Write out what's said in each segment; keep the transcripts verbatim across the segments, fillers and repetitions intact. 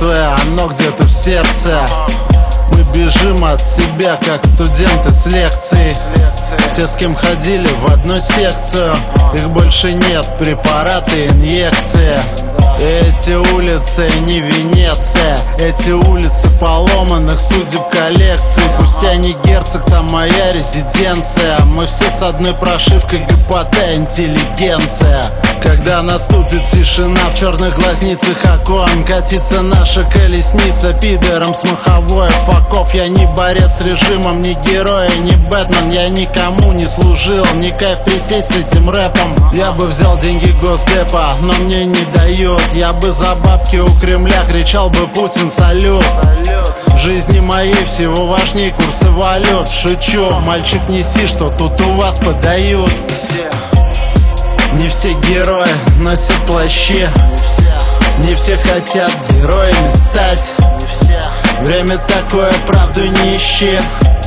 мертвое, оно где-то в сердце. Мы бежим от себя, как студенты с лекций. Те, с кем ходили в одну секцию, их больше нет, препараты, инъекции. Эти улицы не Венеция, эти улицы поломанных судеб коллекции. Пусть я не герцог, там моя резиденция. Мы все с одной прошивкой, ГПТ, интеллигенция. Когда наступит тишина в черных глазницах окон, катится наша колесница пидором с маховой факов. Я не борец с режимом, не герой, не Бэтмен. Я никому не служил, не кайф присесть с этим рэпом. Я бы взял деньги госдепа, но мне не дают. Я бы за бабки у Кремля кричал бы: Путин, салют. В жизни моей всего важней курсы валют. Шучу, мальчик, неси, что тут у вас подают. Не все герои носят плащи, не все хотят героями стать. Время такое, правду не ищи,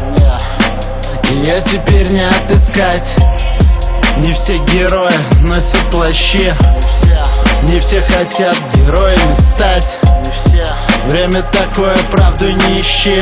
ее теперь не отыскать. Не все герои носят плащи, не все хотят героями стать. Время такое, правду не ищи,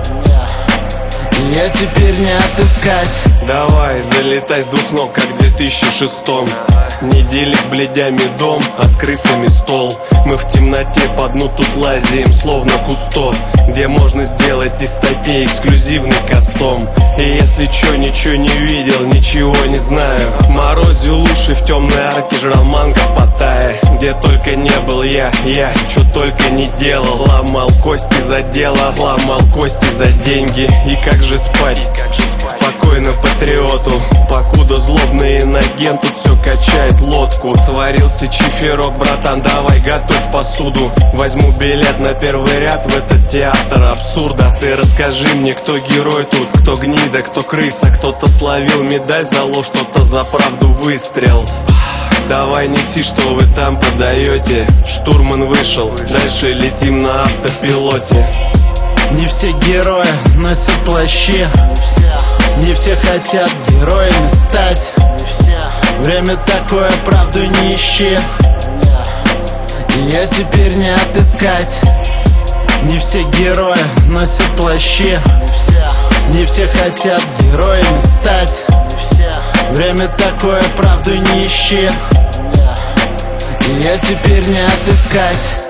ее теперь не отыскать. Давай, залетай с двух ног, как в две тысячи шестом. Не дели с блядями дом, а с крысами стол. Мы в темноте по дну тут лазим, словно кусто, где можно сделать из статей эксклюзивный кастом. И если чё, ничего не видел, ничего не знаю. Морозил уши в темной арке, жрал манго в Паттайе. Где только не был я, я чё только не делал. Ломал кости за дело, ломал кости за деньги. И как же спать? Спокойно патриоту, покуда злобный инагент тут все качает лодку. Сварился чиферок, братан, давай готовь посуду. Возьму билет на первый ряд в этот театр абсурда. Ты расскажи мне, кто герой тут, кто гнида, кто крыса. Кто-то словил медаль за ложь, кто-то за правду выстрел. Давай неси, что вы там подаете. Штурман вышел, дальше летим на автопилоте. Не все герои носят плащи, не все хотят героями стать. Время такое, правду не ищи, ее теперь не отыскать. Не все герои носят плащи, не все хотят героями стать. Время такое, правду не ищи, ее теперь не отыскать.